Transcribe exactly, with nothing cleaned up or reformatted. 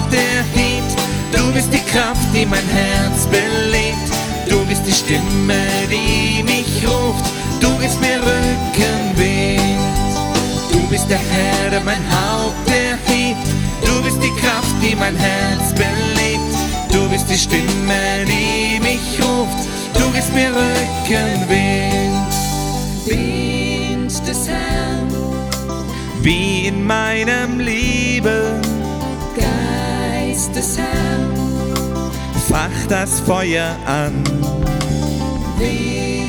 Haupterhebt. Du bist die Kraft, die mein Herz belebt. Du bist die Stimme, die mich ruft. Du gibst mir Rückenwind. Du bist der Herr, der mein Haupt erhebt. Du bist die Kraft, die mein Herz belebt. Du bist die Stimme, die mich ruft. Du gibst mir Rückenwind. Wind des Herrn, Wie in meinem Leben, Geist des Herrn, fach das Feuer an. Wind